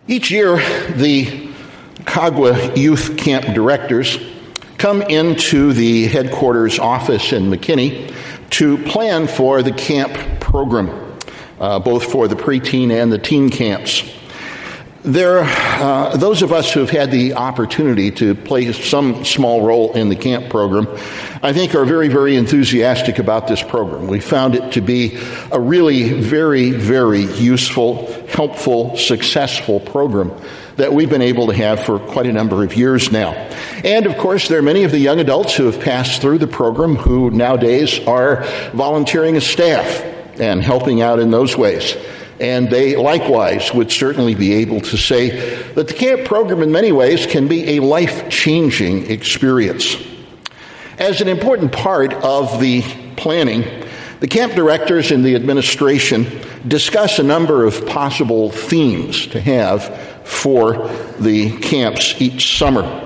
Each year, the Kagwa Youth Camp directors come into the headquarters office in McKinney to plan for the camp program, both for the preteen and the teen camps. Those of us who have had the opportunity to play some small role in the camp program, I think are very, very enthusiastic about this program. We found it to be a really very, very useful, helpful, successful program that we've been able to have for quite a number of years now. And of course, there are many of the young adults who have passed through the program who nowadays are volunteering as staff and helping out in those ways. And they likewise would certainly be able to say that the camp program in many ways can be a life-changing experience. As an important part of the planning, the camp directors and the administration discuss a number of possible themes to have for the camps each summer.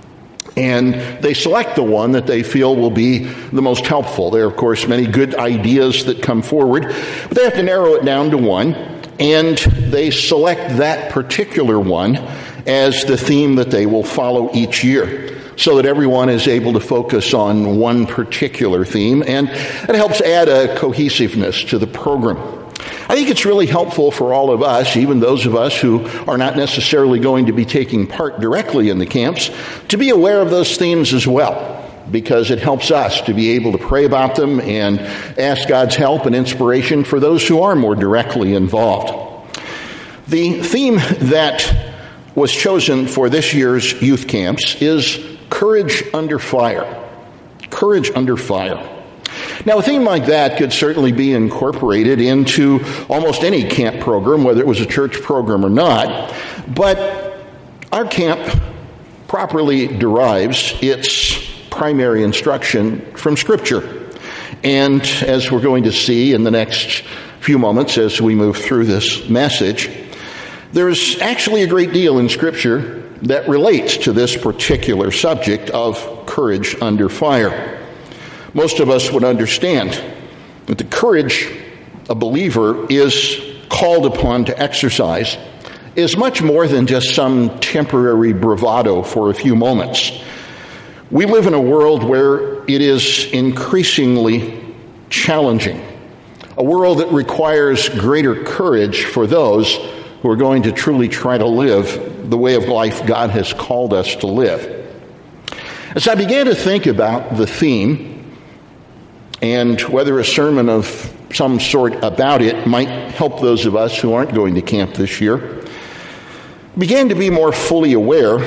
And they select the one that they feel will be the most helpful. There are, of course, many good ideas that come forward, but they have to narrow it down to one, and they select that particular one as the theme that they will follow each year, so that everyone is able to focus on one particular theme, and it helps add a cohesiveness to the program. I think it's really helpful for all of us, even those of us who are not necessarily going to be taking part directly in the camps, to be aware of those themes as well, because it helps us to be able to pray about them and ask God's help and inspiration for those who are more directly involved. The theme that was chosen for this year's youth camps is Courage Under Fire. Courage Under Fire. Now, a theme like that could certainly be incorporated into almost any camp program, whether it was a church program or not, but our camp properly derives its primary instruction from Scripture. And as we're going to see in the next few moments as we move through this message, there's actually a great deal in Scripture that relates to this particular subject of courage under fire. Most of us would understand that the courage a believer is called upon to exercise is much more than just some temporary bravado for a few moments. We live in a world where it is increasingly challenging, a world that requires greater courage for those who are going to truly try to live the way of life God has called us to live. As I began to think about the theme, and whether a sermon of some sort about it might help those of us who aren't going to camp this year, began to be more fully aware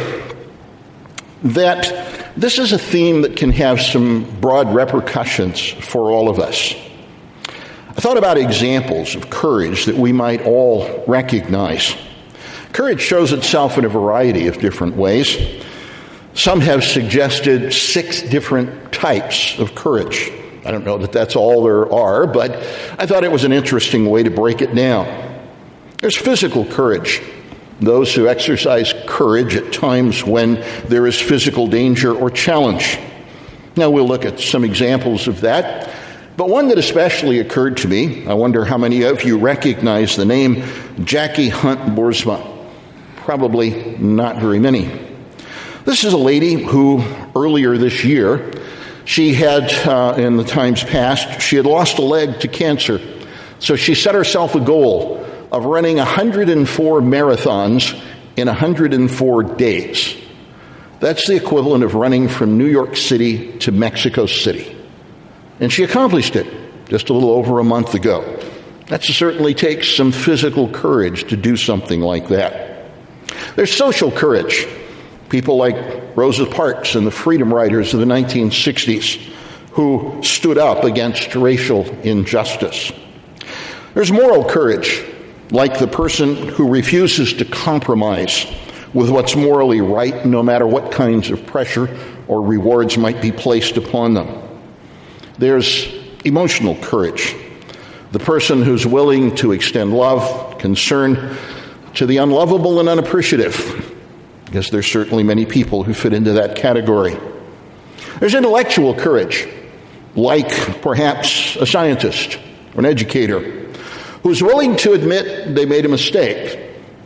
that this is a theme that can have some broad repercussions for all of us. I thought about examples of courage that we might all recognize. Courage shows itself in a variety of different ways. Some have suggested 6 different types of courage. I don't know that that's all there are, but I thought it was an interesting way to break it down. There's physical courage, those who exercise courage at times when there is physical danger or challenge. Now we'll look at some examples of that, but one that especially occurred to me, I wonder how many of you recognize the name Jackie Hunt Boersma. Probably not very many. This is a lady who earlier this year, she had, in the times past, she had lost a leg to cancer. So she set herself a goal of running 104 marathons in 104 days. That's the equivalent of running from New York City to Mexico City. And she accomplished it just a little over a month ago. That certainly takes some physical courage to do something like that. There's social courage. People like Rosa Parks and the Freedom Riders of the 1960s who stood up against racial injustice. There's moral courage, like the person who refuses to compromise with what's morally right, no matter what kinds of pressure or rewards might be placed upon them. There's emotional courage, the person who's willing to extend love, concern to the unlovable and unappreciative, because there's certainly many people who fit into that category. There's intellectual courage, like perhaps a scientist or an educator who's willing to admit they made a mistake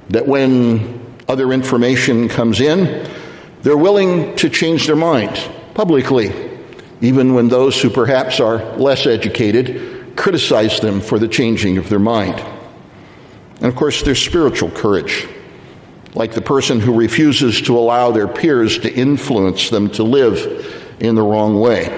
that when other information comes in, they're willing to change their mind publicly, even when those who perhaps are less educated criticize them for the changing of their mind. And of course, there's spiritual courage, like the person who refuses to allow their peers to influence them to live in the wrong way.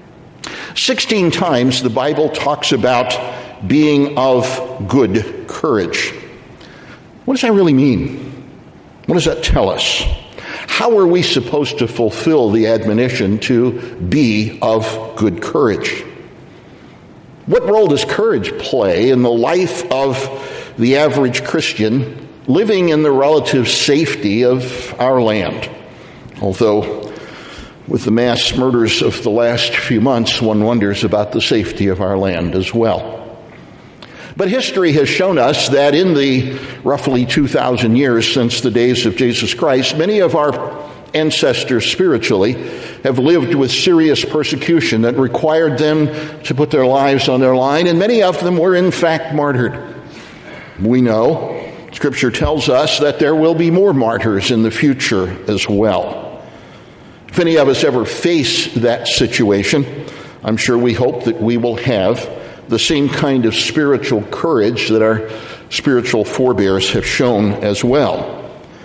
16 times the Bible talks about being of good courage. What does that really mean? What does that tell us? How are we supposed to fulfill the admonition to be of good courage? What role does courage play in the life of the average Christian living in the relative safety of our land? Although, with the mass murders of the last few months, one wonders about the safety of our land as well. But history has shown us that in the roughly 2,000 years since the days of Jesus Christ, many of our ancestors spiritually have lived with serious persecution that required them to put their lives on their line, and many of them were in fact martyred. We know, Scripture tells us that there will be more martyrs in the future as well. If any of us ever face that situation, I'm sure we hope that we will have the same kind of spiritual courage that our spiritual forebears have shown as well.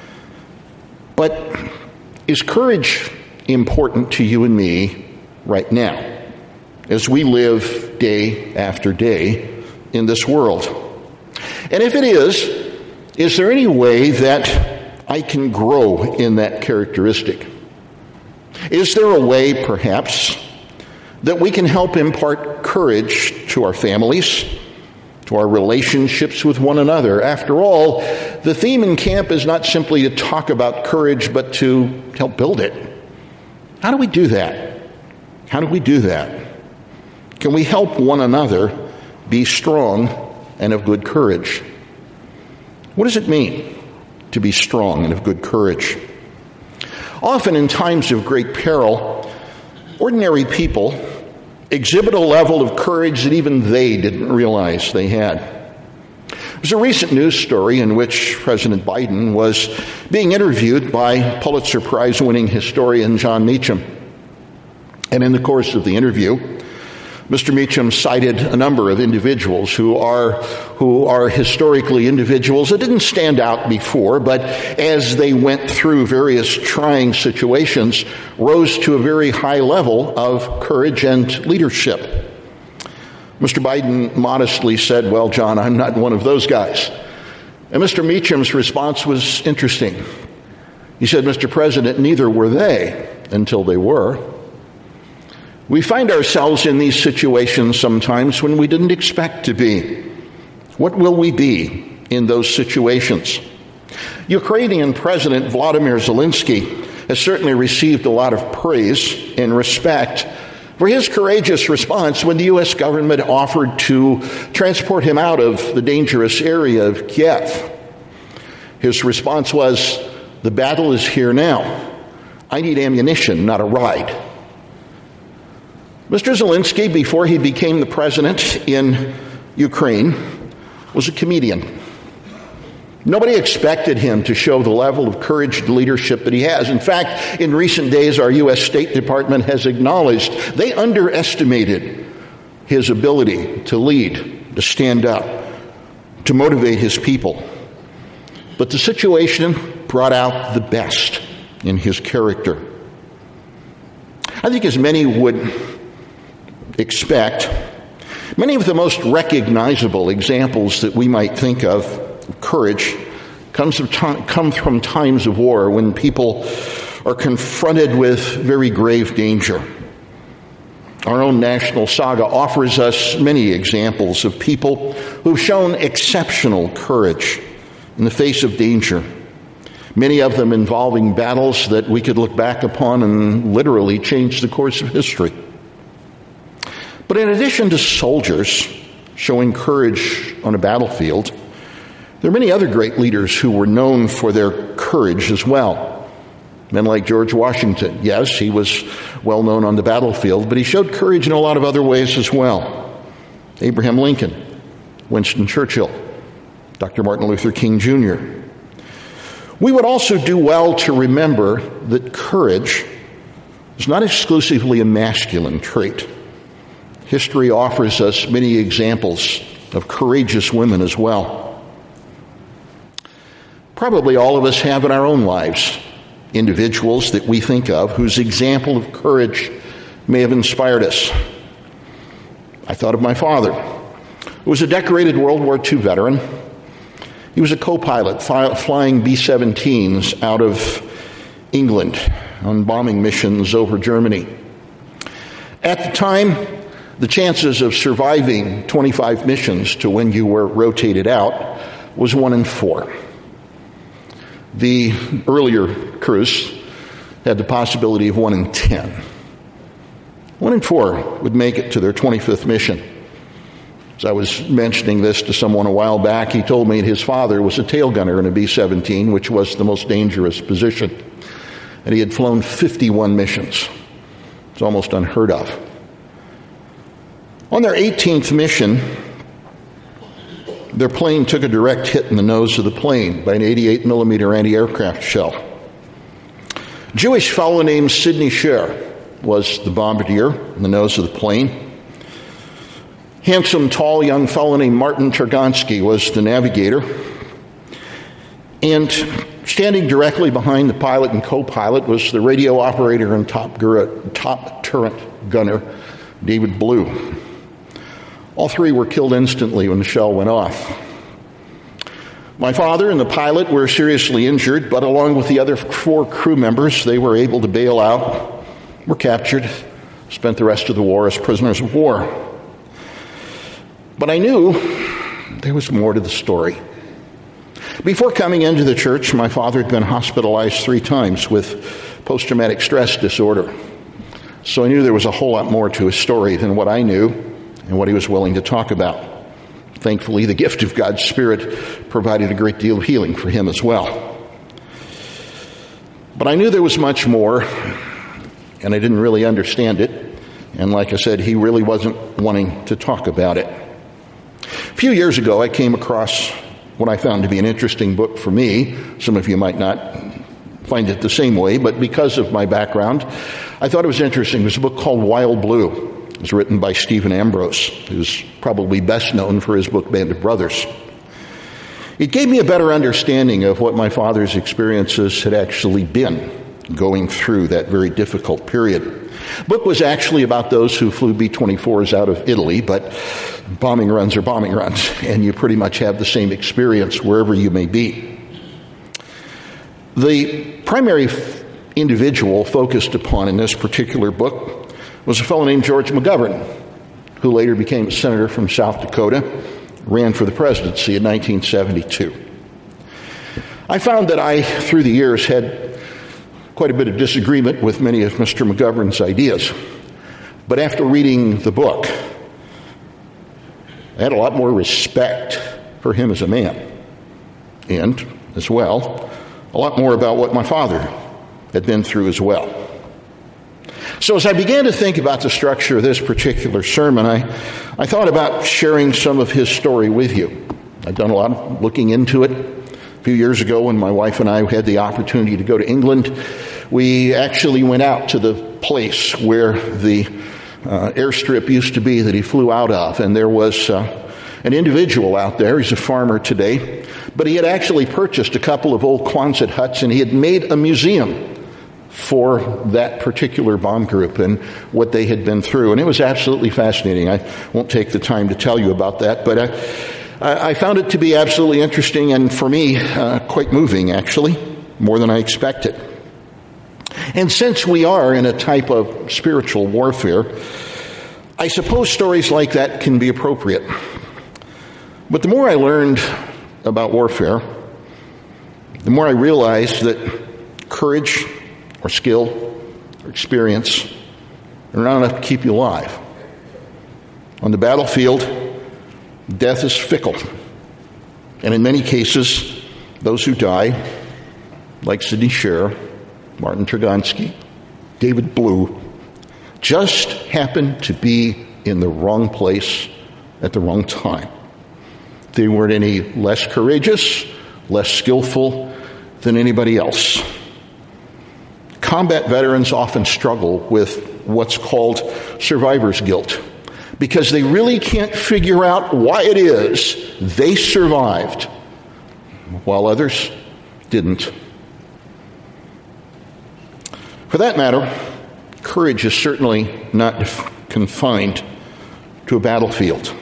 But is courage important to you and me right now, as we live day after day in this world? And if it is there any way that I can grow in that characteristic? Is there a way, perhaps, that we can help impart courage to our families, to our relationships with one another? After all, the theme in camp is not simply to talk about courage, but to help build it. How do we do that? How do we do that? Can we help one another be strong and of good courage? What does it mean to be strong and of good courage? Often in times of great peril, ordinary people exhibit a level of courage that even they didn't realize they had. There's a recent news story in which President Biden was being interviewed by Pulitzer Prize-winning historian Jon Meacham. And in the course of the interview, Mr. Meacham cited a number of individuals who are historically individuals that didn't stand out before, but as they went through various trying situations, rose to a very high level of courage and leadership. Mr. Biden modestly said, "Well, John, I'm not one of those guys." And Mr. Meacham's response was interesting. He said, "Mr. President, neither were they until they were." We find ourselves in these situations sometimes when we didn't expect to be. What will we be in those situations? Ukrainian President Vladimir Zelensky has certainly received a lot of praise and respect for his courageous response when the U.S. government offered to transport him out of the dangerous area of Kiev. His response was, "The battle is here now. I need ammunition, not a ride." Mr. Zelensky, before he became the president in Ukraine, was a comedian. Nobody expected him to show the level of courage and leadership that he has. In fact, in recent days, our U.S. State Department has acknowledged they underestimated his ability to lead, to stand up, to motivate his people. But the situation brought out the best in his character. I think, as many would expect, many of the most recognizable examples that we might think of courage come from times of war when people are confronted with very grave danger. Our own national saga offers us many examples of people who've shown exceptional courage in the face of danger, many of them involving battles that we could look back upon and literally change the course of history. But in addition to soldiers showing courage on a battlefield, there are many other great leaders who were known for their courage as well. Men like George Washington. Yes, he was well known on the battlefield, but he showed courage in a lot of other ways as well. Abraham Lincoln, Winston Churchill, Dr. Martin Luther King Jr., We would also do well to remember that courage is not exclusively a masculine trait. History offers us many examples of courageous women as well. Probably all of us have in our own lives individuals that we think of whose example of courage may have inspired us. I thought of my father, who was a decorated World War II veteran. He was a co-pilot flying B-17s out of England on bombing missions over Germany. At the time, the chances of surviving 25 missions to when you were rotated out was 1 in 4. The earlier crews had the possibility of 1 in 10. 1 in 4 would make it to their 25th mission. As I was mentioning this to someone a while back, he told me his father was a tail gunner in a B-17, which was the most dangerous position. And he had flown 51 missions. It's almost unheard of. On their 18th mission, their plane took a direct hit in the nose of the plane by an 88 millimeter anti-aircraft shell. A Jewish fellow named Sidney Sher was the bombardier in the nose of the plane. Handsome, tall, young fellow named Martin Turgansky was the navigator. And standing directly behind the pilot and co-pilot was the radio operator and top turret gunner, David Blue. All three were killed instantly when the shell went off. My father and the pilot were seriously injured, but along with the other 4 crew members, they were able to bail out, were captured, spent the rest of the war as prisoners of war. But I knew there was more to the story. Before coming into the church, my father had been hospitalized 3 times with post-traumatic stress disorder. So I knew there was a whole lot more to his story than what I knew and what he was willing to talk about. Thankfully, the gift of God's Spirit provided a great deal of healing for him as well. But I knew there was much more, and I didn't really understand it. And like I said, he really wasn't wanting to talk about it. A few years ago, I came across what I found to be an interesting book for me. Some of you might not find it the same way, but because of my background, I thought it was interesting. It was a book called Wild Blue. It was written by Stephen Ambrose, who's probably best known for his book Band of Brothers. It gave me a better understanding of what my father's experiences had actually been going through that very difficult period. The book was actually about those who flew B-24s out of Italy, but bombing runs are bombing runs, and you pretty much have the same experience wherever you may be. The primary individual focused upon in this particular book was a fellow named George McGovern, who later became a senator from South Dakota, ran for the presidency in 1972. I found that I, through the years, had quite a bit of disagreement with many of Mr. McGovern's ideas. But after reading the book, I had a lot more respect for him as a man. And, as well, a lot more about what my father had been through as well. So as I began to think about the structure of this particular sermon, I thought about sharing some of his story with you. I've done a lot of looking into it. A few years ago, when my wife and I had the opportunity to go to England, we actually went out to the place where the airstrip used to be that he flew out of, and there was an individual out there. He's a farmer today, but he had actually purchased a couple of old Quonset huts, and he had made a museum for that particular bomb group and what they had been through. And it was absolutely fascinating. I won't take the time to tell you about that, but I found it to be absolutely interesting and, for me, quite moving, actually, more than I expected. And since we are in a type of spiritual warfare, I suppose stories like that can be appropriate. But the more I learned about warfare, the more I realized that courage or skill or experience are not enough to keep you alive. On the battlefield, death is fickle. And in many cases, those who die, like Sidney Sher, Martin Turgansky, David Blue, just happen to be in the wrong place at the wrong time. They weren't any less courageous, less skillful. than anybody else. Combat veterans often struggle with what's called survivor's guilt because they really can't figure out why it is they survived while others didn't. For that matter, courage is certainly not confined to a battlefield.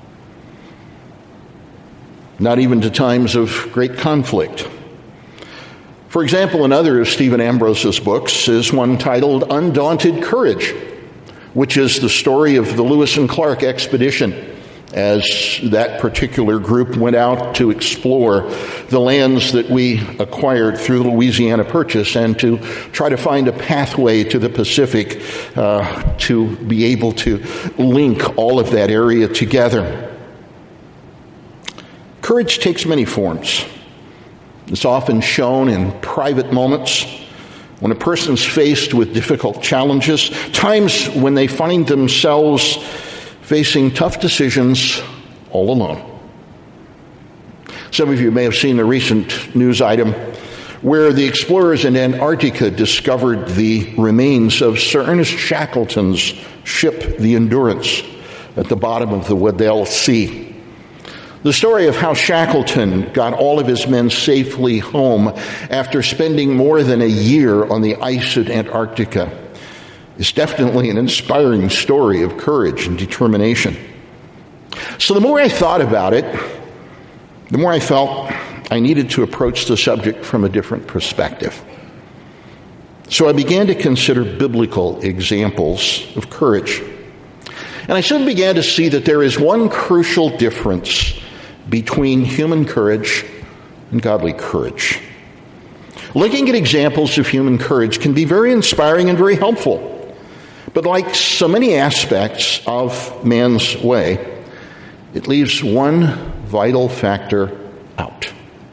Not even to times of great conflict. For example, another of Stephen Ambrose's books is one titled Undaunted Courage, which is the story of the Lewis and Clark expedition as that particular group went out to explore the lands that we acquired through the Louisiana Purchase and to try to find a pathway to the Pacific to be able to link all of that area together. Courage takes many forms. It's often shown in private moments when a person's faced with difficult challenges, times when they find themselves facing tough decisions all alone. Some of you may have seen the recent news item where the explorers in Antarctica discovered the remains of Sir Ernest Shackleton's ship, the Endurance, at the bottom of the Weddell Sea. The story of how Shackleton got all of his men safely home after spending more than a year on the ice at Antarctica is definitely an inspiring story of courage and determination. So the more I thought about it, the more I felt I needed to approach the subject from a different perspective. So I began to consider biblical examples of courage. And I soon began to see that there is one crucial difference between human courage and godly courage. Looking at examples of human courage can be very inspiring and very helpful. But like so many aspects of man's way, it leaves one vital factor out.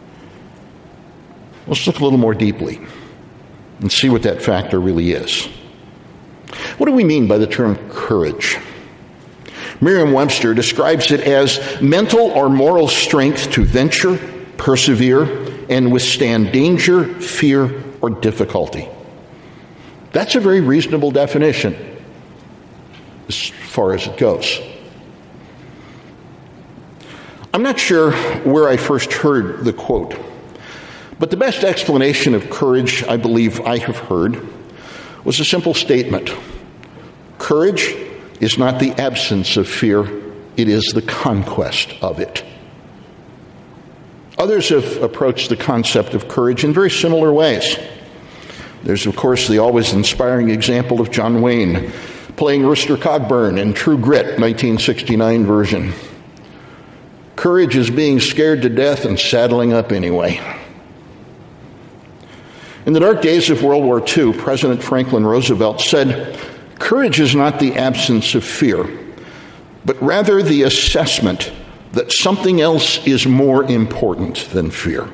Let's look a little more deeply and see what that factor really is. What do we mean by the term courage? Merriam-Webster describes it as mental or moral strength to venture, persevere, and withstand danger, fear, or difficulty. That's a very reasonable definition as far as it goes. I'm not sure where I first heard the quote, but the best explanation of courage I believe I have heard was a simple statement. Courage is not the absence of fear, it is the conquest of it. Others have approached the concept of courage in very similar ways. There's, of course, the always inspiring example of John Wayne playing Rooster Cogburn in True Grit, 1969 version. Courage is being scared to death and saddling up anyway. In the dark days of World War II, President Franklin Roosevelt said, "Courage is not the absence of fear, but rather the assessment that something else is more important than fear."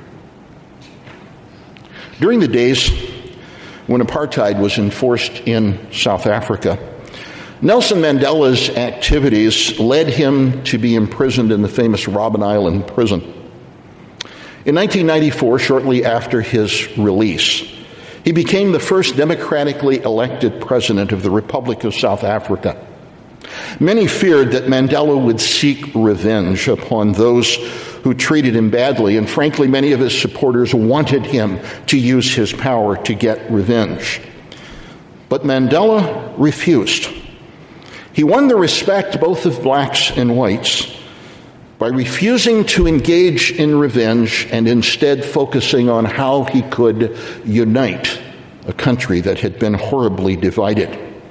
During the days when apartheid was enforced in South Africa, Nelson Mandela's activities led him to be imprisoned in the famous Robben Island prison. In 1994, shortly after his release, he became the first democratically elected president of the Republic of South Africa. Many feared that Mandela would seek revenge upon those who treated him badly, and frankly, many of his supporters wanted him to use his power to get revenge. But Mandela refused. He won the respect both of blacks and whites by refusing to engage in revenge and instead focusing on how he could unite a country that had been horribly divided.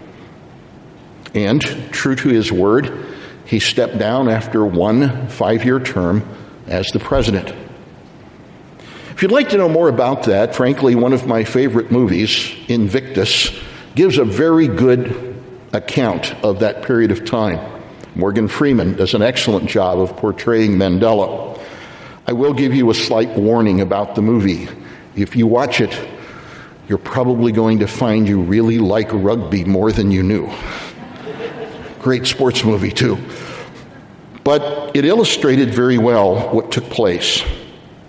And, true to his word, he stepped down after one 5-year term as the president. If you'd like to know more about that, frankly, one of my favorite movies, Invictus, gives a very good account of that period of time. Morgan Freeman does an excellent job of portraying Mandela. I will give you a slight warning about the movie. If you watch it, you're probably going to find you really like rugby more than you knew. Great sports movie, too. But it illustrated very well what took place.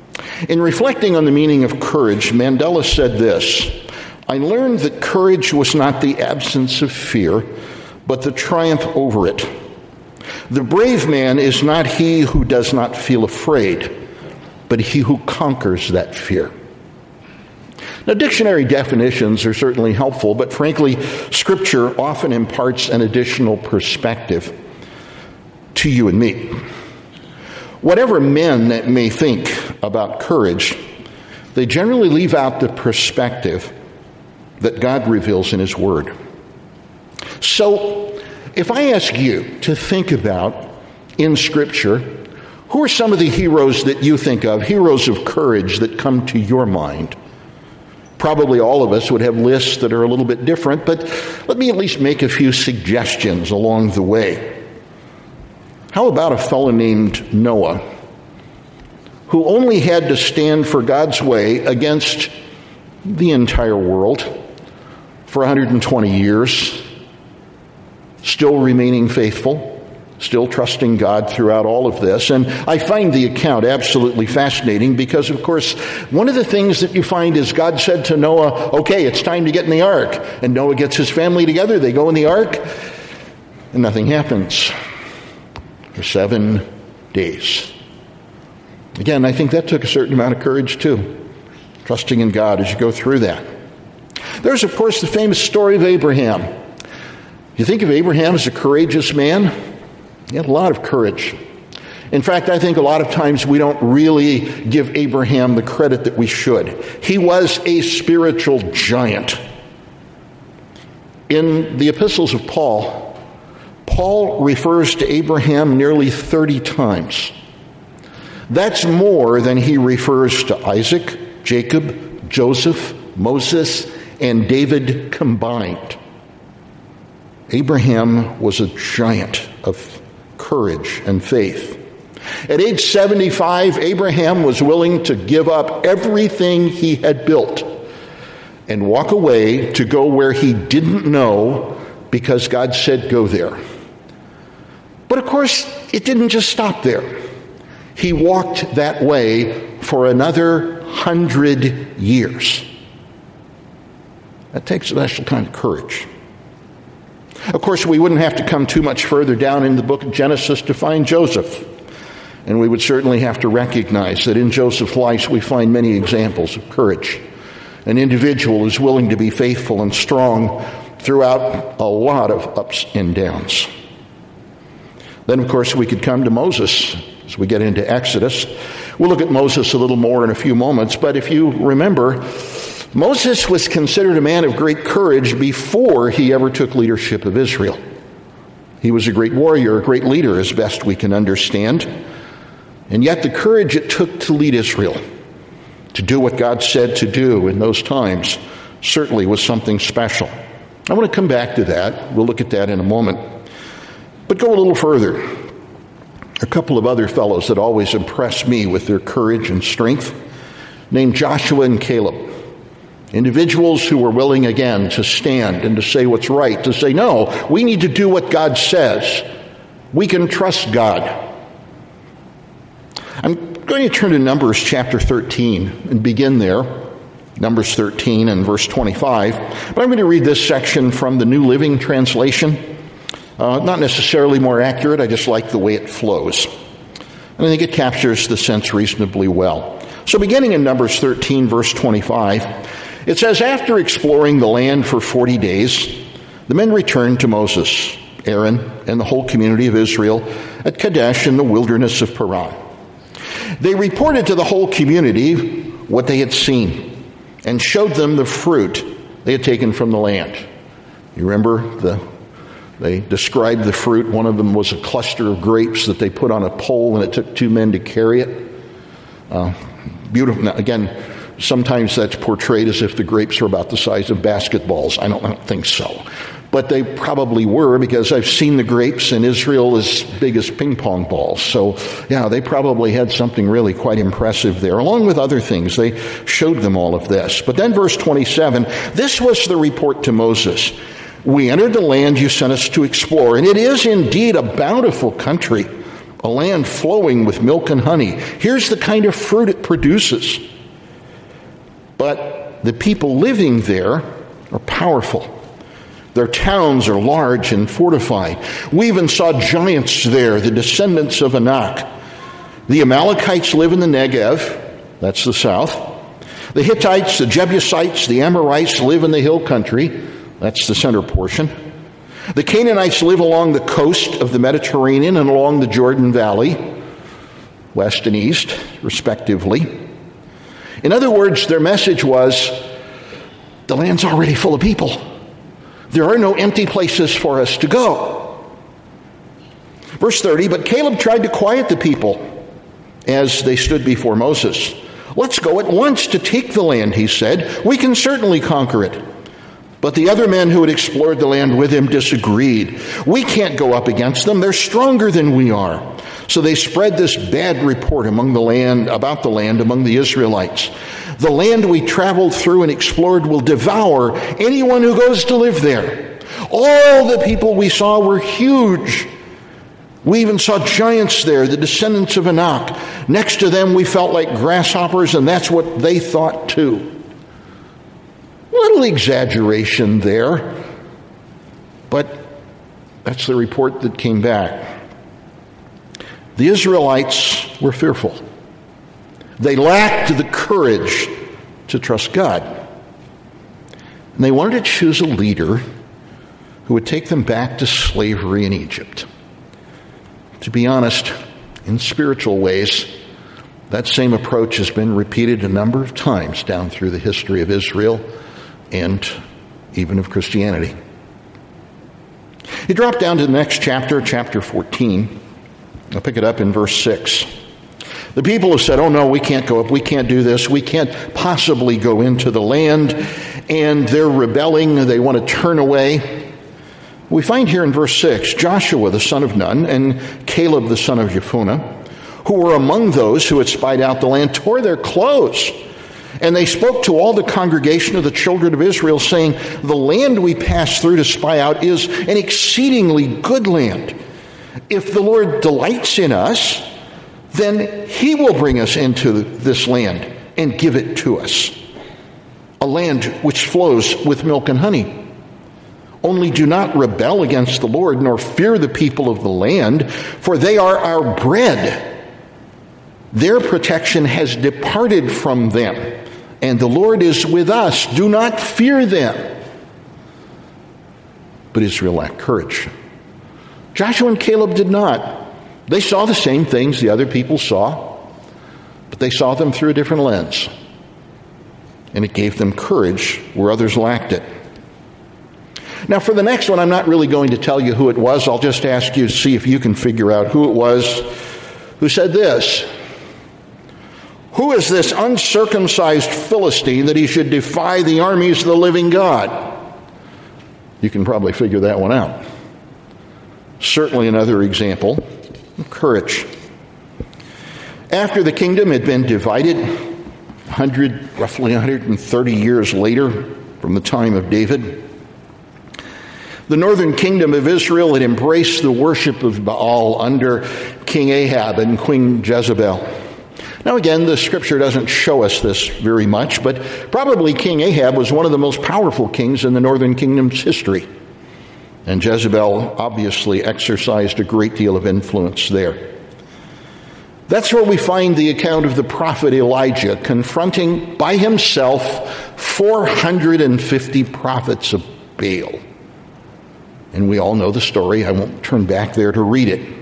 In reflecting on the meaning of courage, Mandela said this: "I learned that courage was not the absence of fear, but the triumph over it. The brave man is not he who does not feel afraid, but he who conquers that fear." Now, dictionary definitions are certainly helpful, but frankly, Scripture often imparts an additional perspective to you and me. Whatever men may think about courage, they generally leave out the perspective that God reveals in His Word. So, if I ask you to think about in Scripture, who are some of the heroes that you think of, heroes of courage that come to your mind? Probably all of us would have lists that are a little bit different, but let me at least make a few suggestions along the way. How about a fellow named Noah, who only had to stand for God's way against the entire world for 120 years, still remaining faithful, still trusting God throughout all of this? And I find the account absolutely fascinating because, of course, one of the things that you find is God said to Noah, "Okay, it's time to get in the ark." And Noah gets his family together, they go in the ark, and nothing happens for 7 days. Again, I think that took a certain amount of courage too, trusting in God as you go through that. There's, of course, the famous story of Abraham. You think of Abraham as a courageous man? He had a lot of courage. In fact, I think a lot of times we don't really give Abraham the credit that we should. He was a spiritual giant. In the epistles of Paul, Paul refers to Abraham nearly 30 times. That's more than he refers to Isaac, Jacob, Joseph, Moses, and David combined. Abraham was a giant of courage and faith. At age 75, Abraham was willing to give up everything he had built and walk away to go where he didn't know because God said go there. But of course, it didn't just stop there. He walked that way for another 100 years. That takes a special kind of courage. Of course, we wouldn't have to come too much further down in the book of Genesis to find Joseph. And we would certainly have to recognize that in Joseph's life we find many examples of courage. An individual who's willing to be faithful and strong throughout a lot of ups and downs. Then, of course, we could come to Moses as we get into Exodus. We'll look at Moses a little more in a few moments, but if you remember, Moses was considered a man of great courage before he ever took leadership of Israel. He was a great warrior, a great leader, as best we can understand. And yet the courage it took to lead Israel, to do what God said to do in those times, certainly was something special. I want to come back to that. We'll look at that in a moment. But go a little further. A couple of other fellows that always impress me with their courage and strength, named Joshua and Caleb. Individuals who were willing again to stand and to say what's right, to say, no, we need to do what God says. We can trust God. I'm going to turn to Numbers chapter 13 and begin there. Numbers 13 and verse 25. But I'm going to read this section from the New Living Translation. Not necessarily more accurate, I just like the way it flows. And I think it captures the sense reasonably well. So beginning in Numbers 13, verse 25, it says, "After exploring the land for 40 days, the men returned to Moses, Aaron, and the whole community of Israel at Kadesh in the wilderness of Paran. They reported to the whole community what they had seen and showed them the fruit they had taken from the land." You remember they described the fruit. One of them was a cluster of grapes that they put on a pole, and it took 2 men to carry it. Beautiful. Now, again, sometimes that's portrayed as if the grapes are about the size of basketballs. I don't think so. But they probably were, because I've seen the grapes in Israel as big as ping pong balls. So, yeah, they probably had something really quite impressive there. Along with other things, they showed them all of this. But then verse 27, "This was the report to Moses. We entered the land you sent us to explore, and it is indeed a bountiful country, a land flowing with milk and honey. Here's the kind of fruit it produces. But the people living there are powerful. Their towns are large and fortified. We even saw giants there, the descendants of Anak. The Amalekites live in the Negev, that's the south. The Hittites, the Jebusites, the Amorites live in the hill country, that's the center portion. The Canaanites live along the coast of the Mediterranean and along the Jordan Valley, west and east, respectively. In other words, their message was, the land's already full of people. There are no empty places for us to go. Verse 30, but Caleb tried to quiet the people as they stood before Moses. Let's go at once to take the land, he said. We can certainly conquer it. But the other men who had explored the land with him disagreed. We can't go up against them. They're stronger than we are. So they spread this bad report about the land among the Israelites. The land we traveled through and explored will devour anyone who goes to live there. All the people we saw were huge. We even saw giants there, the descendants of Anak. Next to them, we felt like grasshoppers, and that's what they thought too. Little exaggeration there, but that's the report that came back. The Israelites were fearful. They lacked the courage to trust God. And they wanted to choose a leader who would take them back to slavery in Egypt. To be honest, in spiritual ways, that same approach has been repeated a number of times down through the history of Israel and even of Christianity. You drop down to the next chapter, chapter 14. I'll pick it up in verse 6. The people have said, oh no, we can't go up, we can't do this, we can't possibly go into the land, and they're rebelling, they want to turn away. We find here in verse 6, Joshua the son of Nun and Caleb the son of Jephunneh, who were among those who had spied out the land, tore their clothes. And they spoke to all the congregation of the children of Israel, saying, the land we passed through to spy out is an exceedingly good land. If the Lord delights in us, then he will bring us into this land and give it to us, a land which flows with milk and honey. Only do not rebel against the Lord, nor fear the people of the land, for they are our bread. Their protection has departed from them, and the Lord is with us. Do not fear them. But Israel lacked courage. Joshua and Caleb did not. They saw the same things the other people saw, but they saw them through a different lens. And it gave them courage where others lacked it. Now, for the next one, I'm not really going to tell you who it was. I'll just ask you to see if you can figure out who it was who said this. Who is this uncircumcised Philistine that he should defy the armies of the living God? You can probably figure that one out. Certainly another example of courage. After the kingdom had been divided, roughly 130 years later from the time of David, the northern kingdom of Israel had embraced the worship of Baal under King Ahab and Queen Jezebel. Now again, the scripture doesn't show us this very much, but probably King Ahab was one of the most powerful kings in the northern kingdom's history. And Jezebel obviously exercised a great deal of influence there. That's where we find the account of the prophet Elijah confronting by himself 450 prophets of Baal. And we all know the story. I won't turn back there to read it.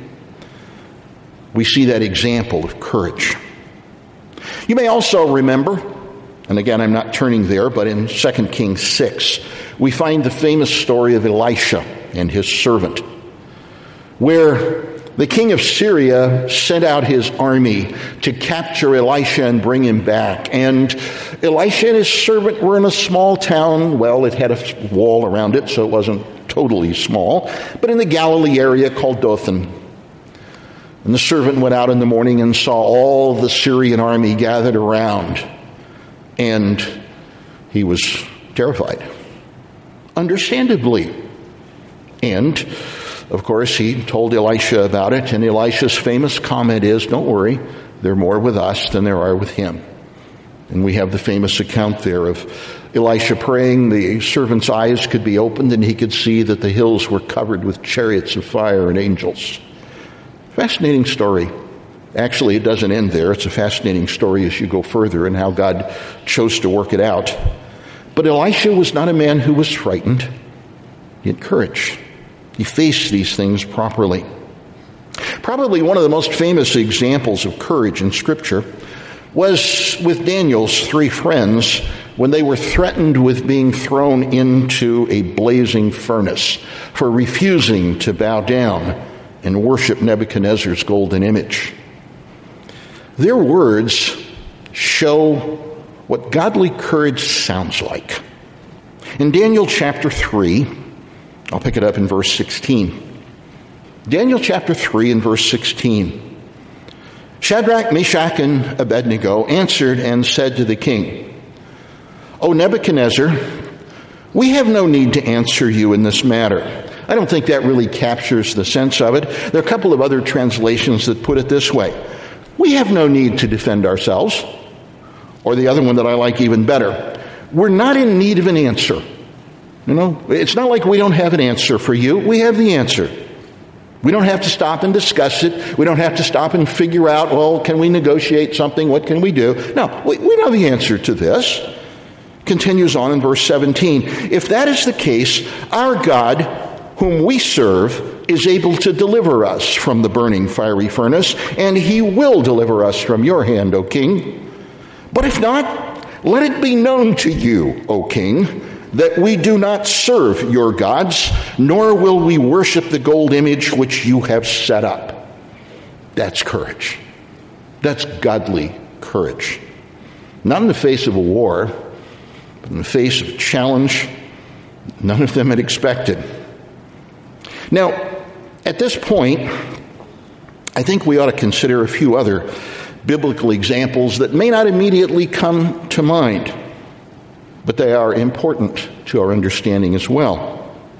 We see that example of courage. You may also remember, and again I'm not turning there, but in 2 Kings 6, we find the famous story of Elisha and his servant, where the king of Syria sent out his army to capture Elisha and bring him back. And Elisha and his servant were in a small town. Well, it had a wall around it, so it wasn't totally small, but in the Galilee area called Dothan. And the servant went out in the morning and saw all the Syrian army gathered around, and he was terrified, understandably. And Of course, he told Elisha about it, and Elisha's famous comment is, "Don't worry, there are more with us than there are with him." And we have the famous account there of Elisha praying, the servant's eyes could be opened and he could see that the hills were covered with chariots of fire and angels. Fascinating story. Actually, it doesn't end there. It's a fascinating story as you go further and how God chose to work it out. But Elisha was not a man who was frightened. He had courage. He faced these things properly. Probably one of the most famous examples of courage in Scripture was with Daniel's three friends when they were threatened with being thrown into a blazing furnace for refusing to bow down and worship Nebuchadnezzar's golden image. Their words show what godly courage sounds like. In Daniel chapter 3, I'll pick it up in verse 16. Daniel chapter 3 and verse 16. Shadrach, Meshach, and Abednego answered and said to the king, "O Nebuchadnezzar, we have no need to answer you in this matter." I don't think that really captures the sense of it. There are a couple of other translations that put it this way. We have no need to defend ourselves. Or the other one that I like even better. We're not in need of an answer. It's not like we don't have an answer for you. We have the answer. We don't have to stop and discuss it. We don't have to stop and figure out, well, can we negotiate something? What can we do? No, we know the answer to this. Continues on in verse 17. If that is the case, our God, whom we serve, is able to deliver us from the burning fiery furnace, and he will deliver us from your hand, O king. But if not, let it be known to you, O king, that we do not serve your gods, nor will we worship the gold image which you have set up. That's courage. That's godly courage. Not in the face of a war, but in the face of a challenge none of them had expected. Now, at this point, I think we ought to consider a few other biblical examples that may not immediately come to mind, but they are important to our understanding as well.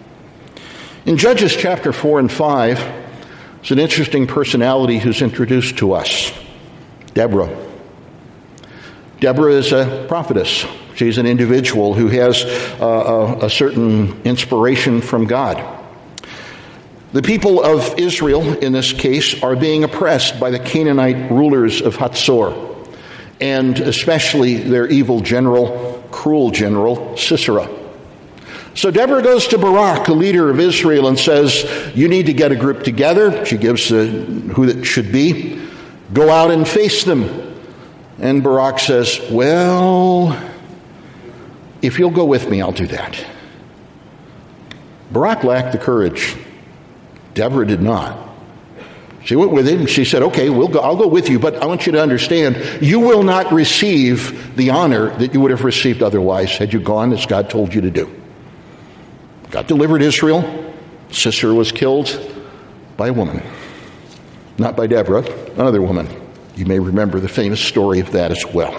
In Judges chapter 4 and 5, there's an interesting personality who's introduced to us, Deborah. Deborah is a prophetess. She's an individual who has a certain inspiration from God. The people of Israel, in this case, are being oppressed by the Canaanite rulers of Hatzor, and especially their evil general, cruel general, Sisera. So Deborah goes to Barak, the leader of Israel, and says, you need to get a group together. She gives who it should be. Go out and face them. And Barak says, well, if you'll go with me, I'll do that. Barak lacked the courage. Deborah did not. She went with him. She said, okay, I'll go with you, but I want you to understand, you will not receive the honor that you would have received otherwise had you gone as God told you to do. God delivered Israel. Sisera was killed by a woman. Not by Deborah, another woman. You may remember the famous story of that as well.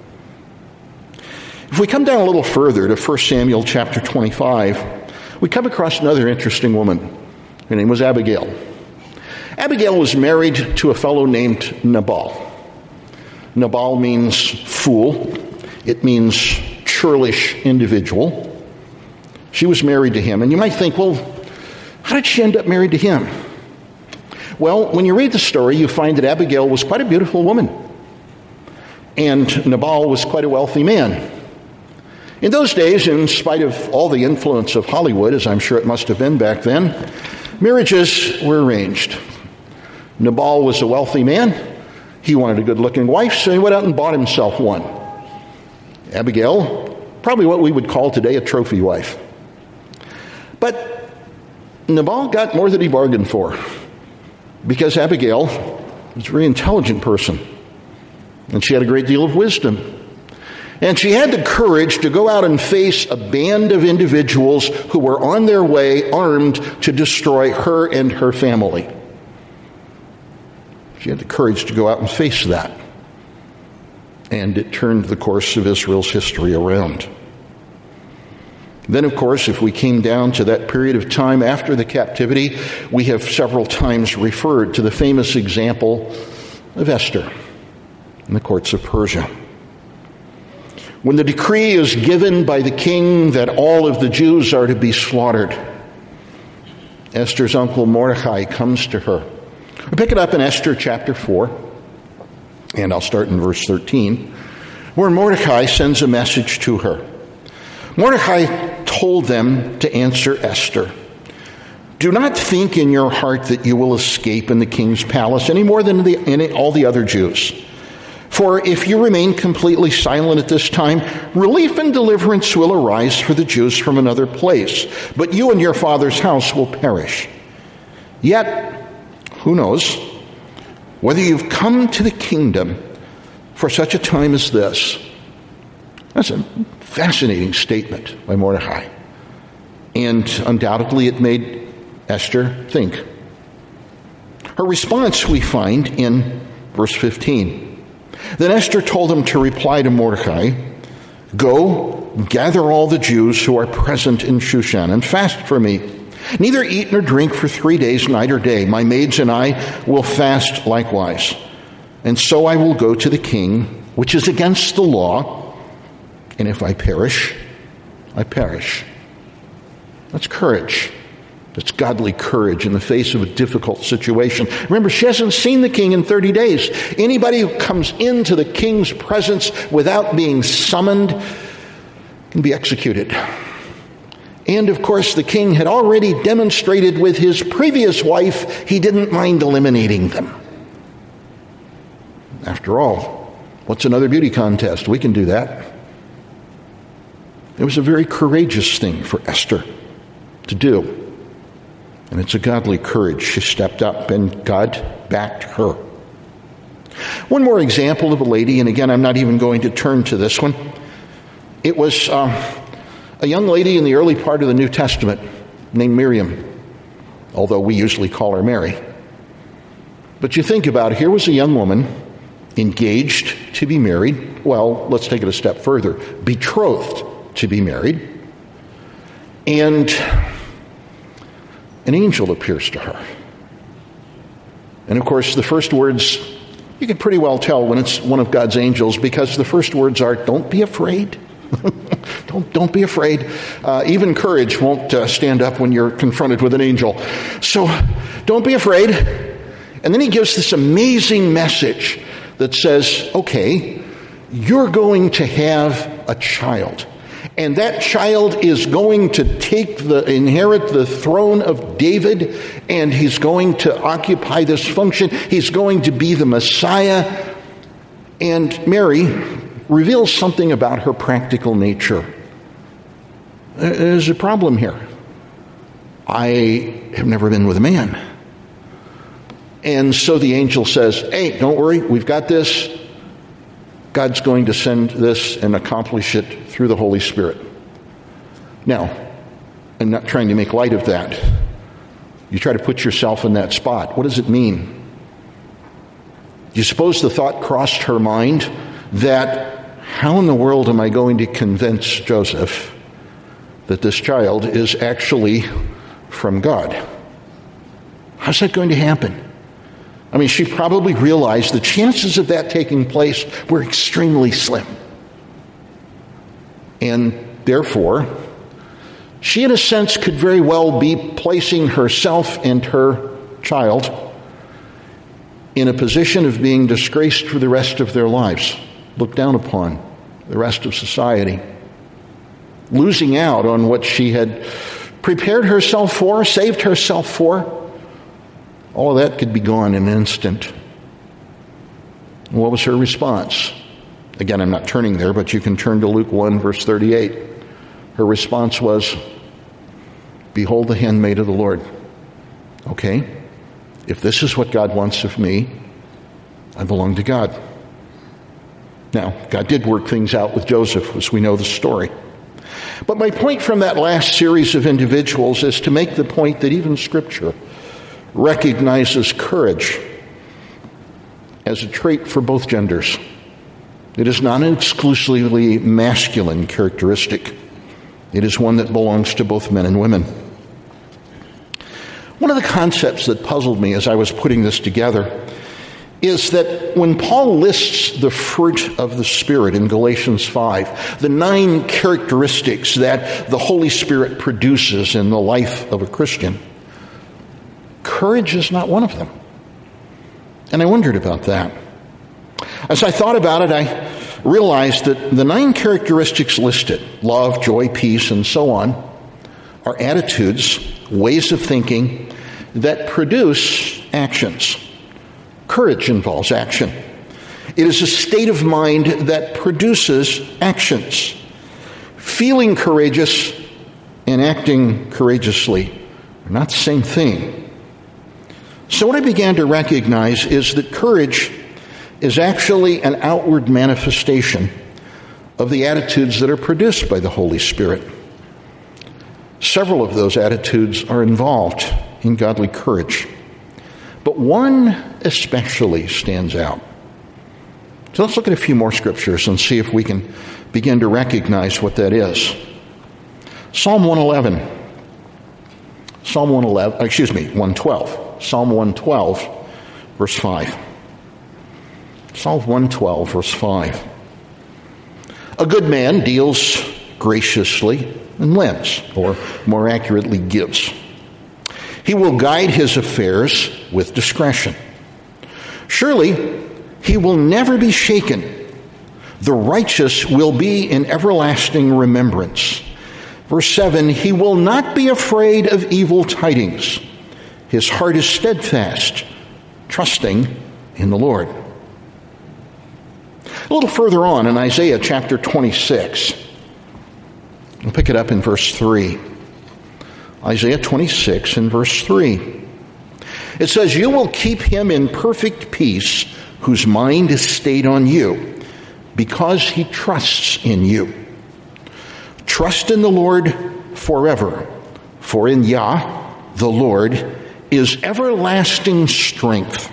If we come down a little further to 1 Samuel chapter 25, we come across another interesting woman. Her name was Abigail. Abigail was married to a fellow named Nabal. Nabal means fool. It means churlish individual. She was married to him. And you might think, well, how did she end up married to him? Well, when you read the story, you find that Abigail was quite a beautiful woman. And Nabal was quite a wealthy man. In those days, in spite of all the influence of Hollywood, as I'm sure it must have been back then, marriages were arranged. Nabal was a wealthy man. He wanted a good-looking wife, so he went out and bought himself one. Abigail, probably what we would call today a trophy wife. But Nabal got more than he bargained for, because Abigail was a very intelligent person, and she had a great deal of wisdom. And she had the courage to go out and face a band of individuals who were on their way armed to destroy her and her family. She had the courage to go out and face that. And it turned the course of Israel's history around. Then, of course, if we came down to that period of time after the captivity, we have several times referred to the famous example of Esther in the courts of Persia. When the decree is given by the king that all of the Jews are to be slaughtered, Esther's uncle Mordecai comes to her. We pick it up in Esther chapter 4, and I'll start in verse 13, where Mordecai sends a message to her. Mordecai told them to answer Esther, "Do not think in your heart that you will escape in the king's palace any more than all the other Jews. For if you remain completely silent at this time, relief and deliverance will arise for the Jews from another place, but you and your father's house will perish. Yet, who knows, whether you've come to the kingdom for such a time as this." That's a fascinating statement by Mordecai. And undoubtedly it made Esther think. Her response we find in verse 15. Then Esther told them to reply to Mordecai, "Go, gather all the Jews who are present in Shushan and fast for me. Neither eat nor drink for 3 days, night or day. My maids and I will fast likewise. And so I will go to the king, which is against the law. And if I perish, I perish." That's courage. That's godly courage in the face of a difficult situation. Remember, she hasn't seen the king in 30 days. Anybody who comes into the king's presence without being summoned can be executed. And, of course, the king had already demonstrated with his previous wife he didn't mind eliminating them. After all, what's another beauty contest? We can do that. It was a very courageous thing for Esther to do. And it's a godly courage. She stepped up and God backed her. One more example of a lady, and again, I'm not even going to turn to this one. It was a young lady in the early part of the New Testament named Miriam, although we usually call her Mary. But you think about it, here was a young woman engaged to be married. Well, let's take it a step further. Betrothed to be married, and an angel appears to her. And of course, the first words, you can pretty well tell when it's one of God's angels, because the first words are, "Don't be afraid." Don't be afraid. Even courage won't stand up when you're confronted with an angel. So don't be afraid. And then he gives this amazing message that says, okay, you're going to have a child. And that child is going to inherit the throne of David, and he's going to occupy this function. He's going to be the Messiah. And Mary reveals something about her practical nature. There's a problem here. I have never been with a man. And so the angel says, "Hey, don't worry, we've got this. God's going to send this and accomplish it through the Holy Spirit." Now, I'm not trying to make light of that. You try to put yourself in that spot. What does it mean? Do you suppose the thought crossed her mind that how in the world am I going to convince Joseph that this child is actually from God? How's that going to happen? I mean, she probably realized the chances of that taking place were extremely slim. And therefore, she in a sense could very well be placing herself and her child in a position of being disgraced for the rest of their lives, looked down upon the rest of society, losing out on what she had prepared herself for, saved herself for. All of that could be gone in an instant. What was her response? Again, I'm not turning there, but you can turn to Luke 1, verse 38. Her response was, "Behold the handmaid of the Lord." Okay, if this is what God wants of me, I belong to God. Now, God did work things out with Joseph, as we know the story. But my point from that last series of individuals is to make the point that even Scripture recognizes courage as a trait for both genders. It is not an exclusively masculine characteristic. It is one that belongs to both men and women. One of the concepts that puzzled me as I was putting this together is that when Paul lists the fruit of the Spirit in Galatians 5, the 9 characteristics that the Holy Spirit produces in the life of a Christian, courage is not one of them. And I wondered about that. As I thought about it, I realized that the 9 characteristics listed, love, joy, peace, and so on, are attitudes, ways of thinking that produce actions. Courage involves action. It is a state of mind that produces actions. Feeling courageous and acting courageously are not the same thing. So what I began to recognize is that courage is actually an outward manifestation of the attitudes that are produced by the Holy Spirit. Several of those attitudes are involved in godly courage, but one especially stands out. So let's look at a few more scriptures and see if we can begin to recognize what that is. Psalm 112. Psalm 112, verse 5. Psalm 112, verse 5. A good man deals graciously and lends, or more accurately, gives. He will guide his affairs with discretion. Surely he will never be shaken. The righteous will be in everlasting remembrance. Verse 7, he will not be afraid of evil tidings. His heart is steadfast, trusting in the Lord. A little further on in Isaiah chapter 26, we'll pick it up in verse 3. Isaiah 26 and verse 3. It says, you will keep him in perfect peace whose mind is stayed on you, because he trusts in you. Trust in the Lord forever, for in Yah, the Lord, is everlasting strength.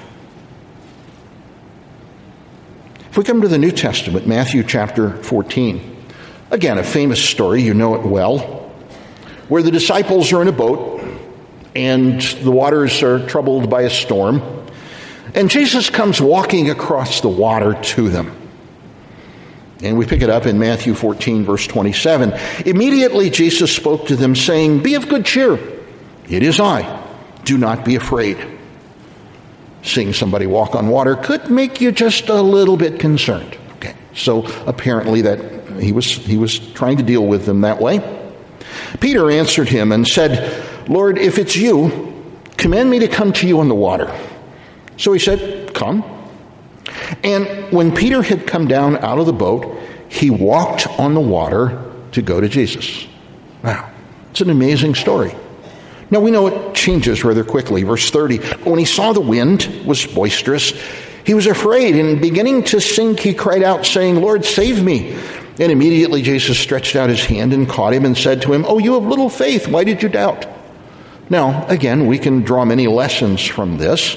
If we come to the New Testament, Matthew chapter 14, again, a famous story, you know it well, where the disciples are in a boat and the waters are troubled by a storm, and Jesus comes walking across the water to them. And we pick it up in Matthew 14, verse 27. Immediately Jesus spoke to them, saying, be of good cheer. It is I. Do not be afraid. Seeing somebody walk on water could make you just a little bit concerned. Okay, so apparently that he was trying to deal with them that way. Peter answered him and said, Lord, if it's you, command me to come to you on the water. So he said, come. And when Peter had come down out of the boat, he walked on the water to go to Jesus. Wow, it's an amazing story. Now we know it changes rather quickly. Verse 30, when he saw the wind was boisterous, he was afraid, and beginning to sink, he cried out, saying, Lord, save me. And immediately Jesus stretched out his hand and caught him and said to him, oh, you have little faith, why did you doubt? Now, again, we can draw many lessons from this.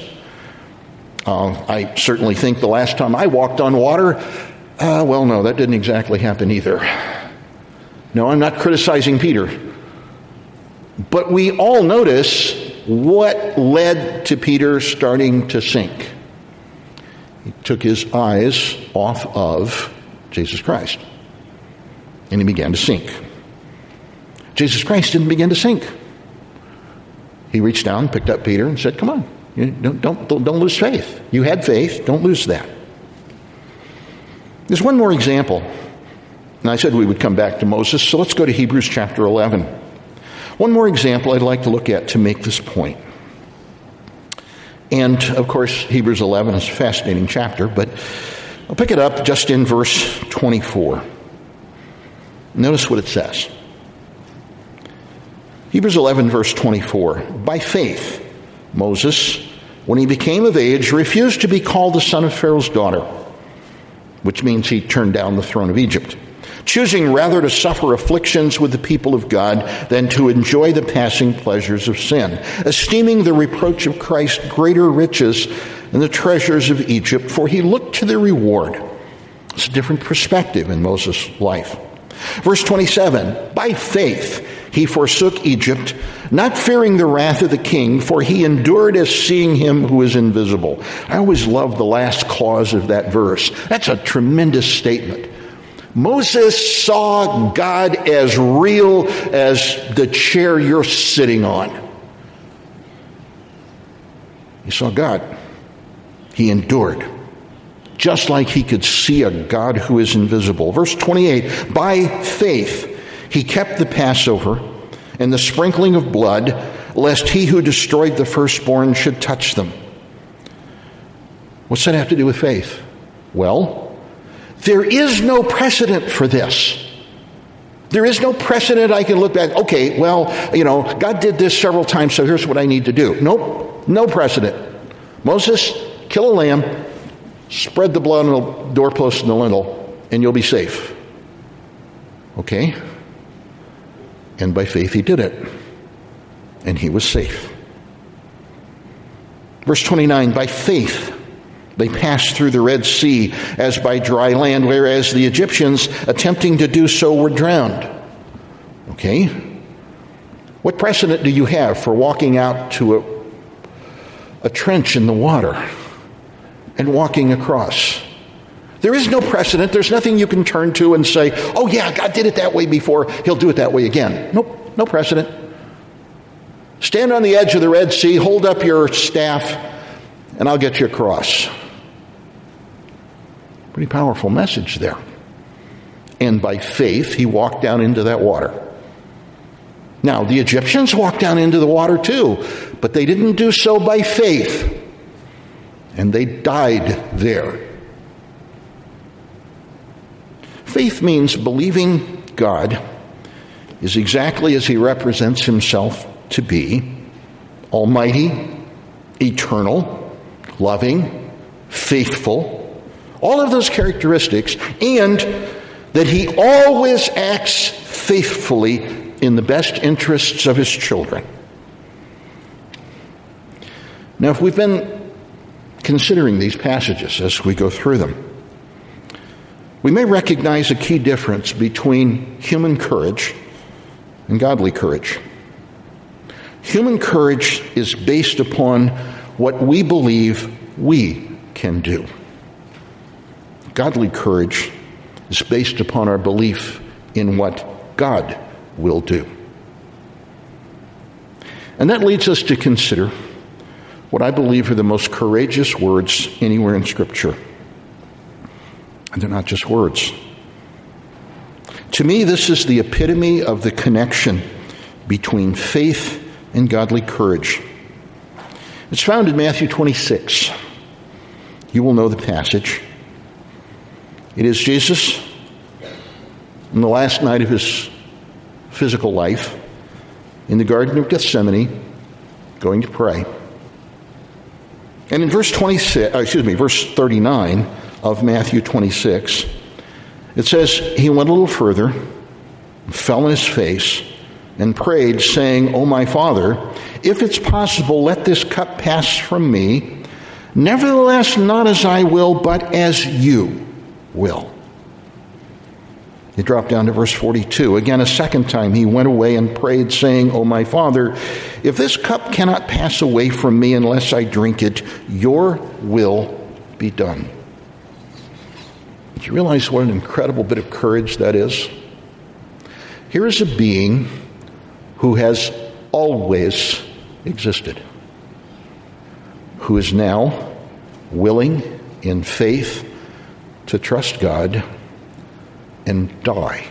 I certainly think the last time I walked on water, no, that didn't exactly happen either. No, I'm not criticizing Peter. But we all notice what led to Peter starting to sink. He took his eyes off of Jesus Christ, and he began to sink. Jesus Christ didn't begin to sink. He reached down, picked up Peter, and said, come on, don't lose faith. You had faith, don't lose that. There's one more example. And I said we would come back to Moses, so let's go to Hebrews chapter 11. One more example I'd like to look at to make this point. And, of course, Hebrews 11 is a fascinating chapter, but I'll pick it up just in verse 24. Notice what it says. Hebrews 11, verse 24. By faith, Moses, when he became of age, refused to be called the son of Pharaoh's daughter, which means he turned down the throne of Egypt, choosing rather to suffer afflictions with the people of God than to enjoy the passing pleasures of sin, esteeming the reproach of Christ greater riches than the treasures of Egypt, for he looked to the reward. It's a different perspective in Moses' life. Verse 27, by faith he forsook Egypt, not fearing the wrath of the king, for he endured as seeing him who is invisible. I always love the last clause of that verse. That's a tremendous statement. Moses saw God as real as the chair you're sitting on. He saw God. He endured, just like he could see a God who is invisible. Verse 28, by faith he kept the Passover and the sprinkling of blood, lest he who destroyed the firstborn should touch them. What's that have to do with faith? Well, there is no precedent for this. There is no precedent I can look back. Okay, well, God did this several times, so here's what I need to do. Nope, no precedent. Moses, kill a lamb, spread the blood on the doorpost and the lintel, and you'll be safe. Okay? And by faith he did it. And he was safe. Verse 29, by faith they passed through the Red Sea as by dry land, whereas the Egyptians, attempting to do so, were drowned. Okay? What precedent do you have for walking out to a trench in the water and walking across? There is no precedent. There's nothing you can turn to and say, oh yeah, God did it that way before, he'll do it that way again. Nope, no precedent. Stand on the edge of the Red Sea, hold up your staff, and I'll get you across. Pretty powerful message there. And by faith, he walked down into that water. Now, the Egyptians walked down into the water too, but they didn't do so by faith. And they died there. Faith means believing God is exactly as he represents himself to be: almighty, eternal, loving, faithful, all of those characteristics, and that he always acts faithfully in the best interests of his children. Now, if we've been considering these passages as we go through them, we may recognize a key difference between human courage and godly courage. Human courage is based upon what we believe we can do. Godly courage is based upon our belief in what God will do. And that leads us to consider what I believe are the most courageous words anywhere in Scripture. And they're not just words. To me, this is the epitome of the connection between faith and godly courage. It's found in Matthew 26. You will know the passage. It is Jesus on the last night of his physical life in the Garden of Gethsemane, going to pray. And in verse 39 of Matthew 26, it says, he went a little further, fell on his face, and prayed, saying, O my Father, if it's possible, let this cup pass from me. Nevertheless, not as I will, but as you will. You drop down to verse 42. Again, a second time, he went away and prayed, saying, O my Father, if this cup cannot pass away from me unless I drink it, your will be done. Do you realize what an incredible bit of courage that is? Here is a being who has always existed, who is now willing in faith to trust God and die.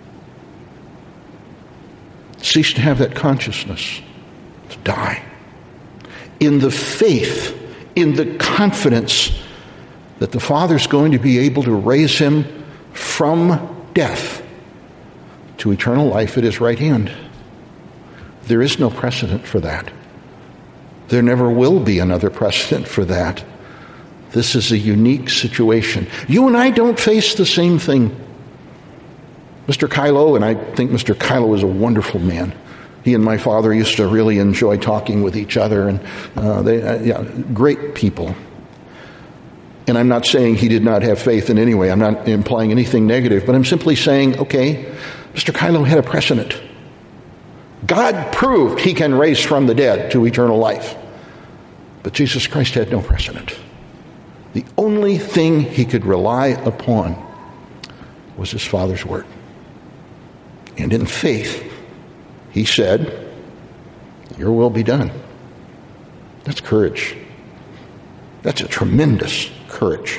Cease to have that consciousness, to die. In the faith, in the confidence that the Father's going to be able to raise him from death to eternal life at his right hand. There is no precedent for that. There never will be another precedent for that. This is a unique situation. You and I don't face the same thing. Mr. Kylo, and I think Mr. Kylo is a wonderful man. He and my father used to really enjoy talking with each other, and great people. And I'm not saying he did not have faith in any way. I'm not implying anything negative, but I'm simply saying, okay, Mr. Kylo had a precedent. God proved he can raise from the dead to eternal life. But Jesus Christ had no precedent. The only thing he could rely upon was his Father's word. And in faith, he said, your will be done. That's courage. That's a tremendous courage.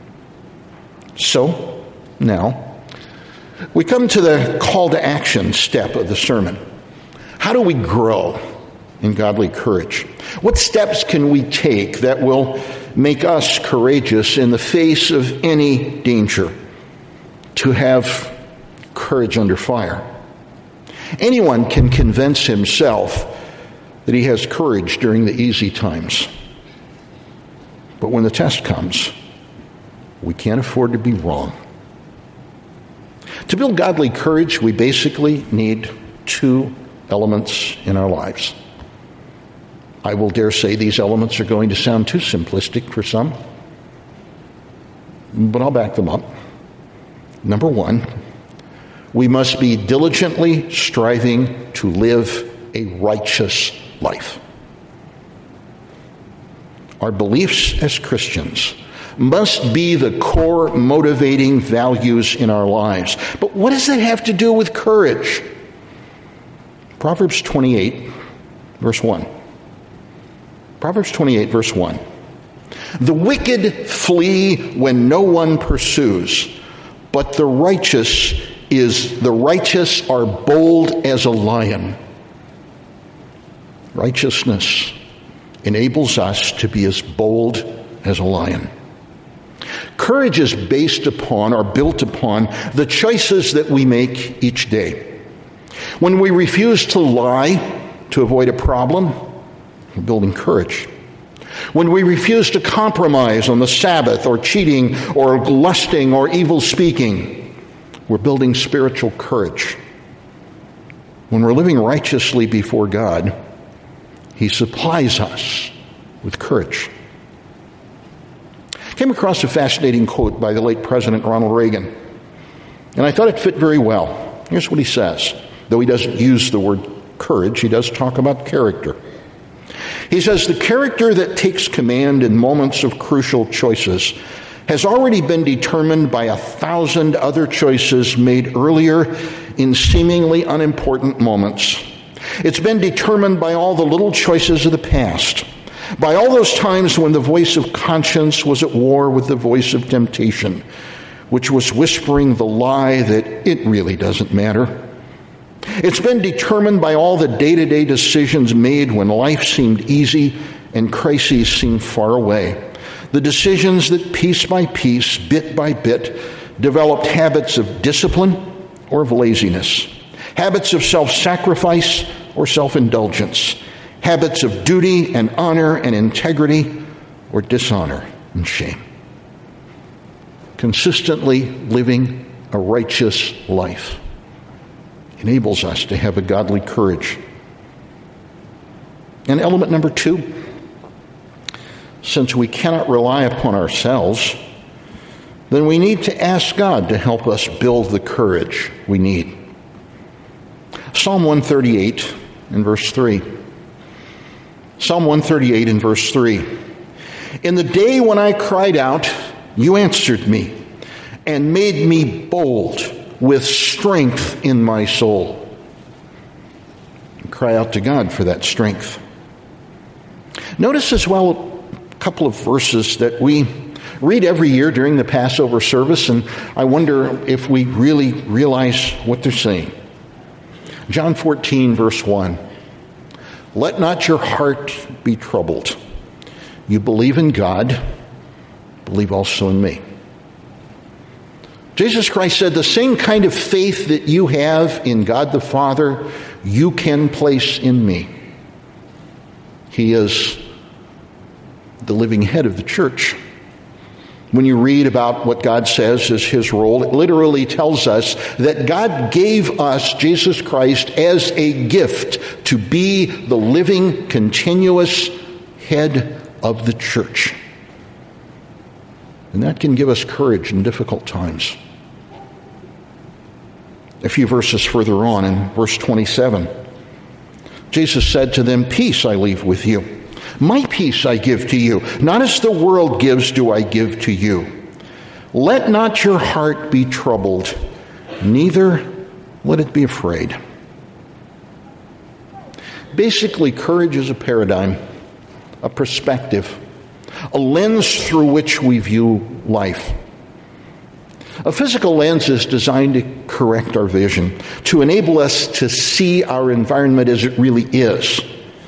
So, now, we come to the call to action step of the sermon. How do we grow in godly courage? What steps can we take that will make us courageous in the face of any danger? To have courage under fire. Anyone can convince himself that he has courage during the easy times. But when the test comes, we can't afford to be wrong. To build godly courage, we basically need two elements in our lives. I will dare say these elements are going to sound too simplistic for some, but I'll back them up. Number one, we must be diligently striving to live a righteous life. Our beliefs as Christians must be the core motivating values in our lives. But what does that have to do with courage? Proverbs 28, verse 1. Proverbs 28, verse 1. The wicked flee when no one pursues, but the righteous are bold as a lion. Righteousness enables us to be as bold as a lion. Courage is based upon or built upon the choices that we make each day. When we refuse to lie to avoid a problem, we're building courage. When we refuse to compromise on the Sabbath or cheating or lusting or evil speaking, we're building spiritual courage. When we're living righteously before God, he supplies us with courage. I came across a fascinating quote by the late President Ronald Reagan, and I thought it fit very well. Here's what he says. Though he doesn't use the word courage, he does talk about character. He says, the character that takes command in moments of crucial choices has already been determined by 1,000 other choices made earlier in seemingly unimportant moments. It's been determined by all the little choices of the past, by all those times when the voice of conscience was at war with the voice of temptation, which was whispering the lie that it really doesn't matter. It's been determined by all the day-to-day decisions made when life seemed easy and crises seemed far away. The decisions that piece by piece, bit by bit, developed habits of discipline or of laziness, habits of self-sacrifice or self-indulgence, habits of duty and honor and integrity or dishonor and shame. Consistently living a righteous life enables us to have a godly courage. And element number 2, since we cannot rely upon ourselves, then we need to ask God to help us build the courage we need. Psalm 138 and verse 3. Psalm 138 and verse 3. In the day when I cried out, you answered me and made me bold with strength in my soul. Cry out to God for that strength. Notice as well a couple of verses that we read every year during the Passover service, and I wonder if we really realize what they're saying. John 14, verse 1. Let not your heart be troubled. You believe in God, believe also in me. Jesus Christ said, the same kind of faith that you have in God the Father, you can place in me. He is the living head of the church. When you read about what God says is his role, it literally tells us that God gave us Jesus Christ as a gift to be the living, continuous head of the church. And that can give us courage in difficult times. A few verses further on, in verse 27, Jesus said to them, "Peace I leave with you. My peace I give to you. Not as the world gives do I give to you. Let not your heart be troubled, neither let it be afraid." Basically, courage is a paradigm, a perspective, a lens through which we view life. A physical lens is designed to correct our vision, to enable us to see our environment as it really is,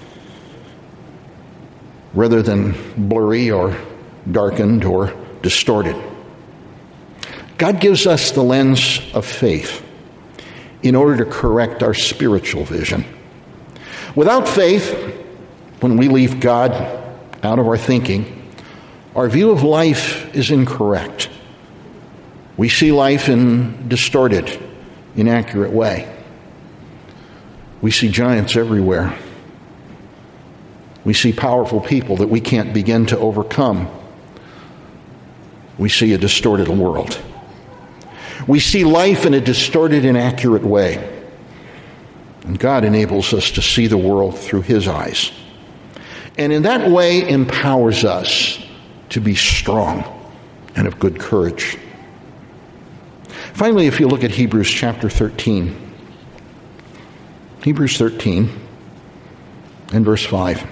rather than blurry or darkened or distorted. God gives us the lens of faith in order to correct our spiritual vision. Without faith, when we leave God out of our thinking, our view of life is incorrect. We see life in a distorted, inaccurate way. We see giants everywhere. We see powerful people that we can't begin to overcome. We see a distorted world. We see life in a distorted, inaccurate way. And God enables us to see the world through His eyes. And in that way empowers us to be strong and of good courage. Finally, if you look at Hebrews chapter 13. Hebrews 13 and verse 5.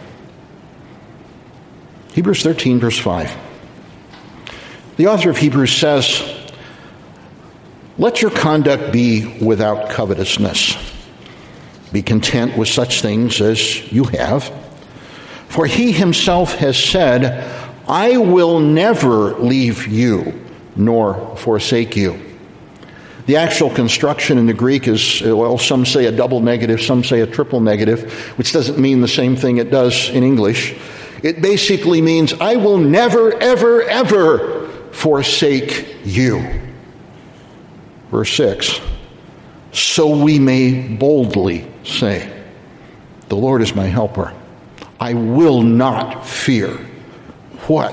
Hebrews 13, verse 5. The author of Hebrews says, "Let your conduct be without covetousness. Be content with such things as you have. For He Himself has said, I will never leave you nor forsake you." The actual construction in the Greek is, well, some say a double negative, some say a triple negative, which doesn't mean the same thing it does in English. It basically means, I will never, ever, ever forsake you. Verse 6, "So we may boldly say, the Lord is my helper. I will not fear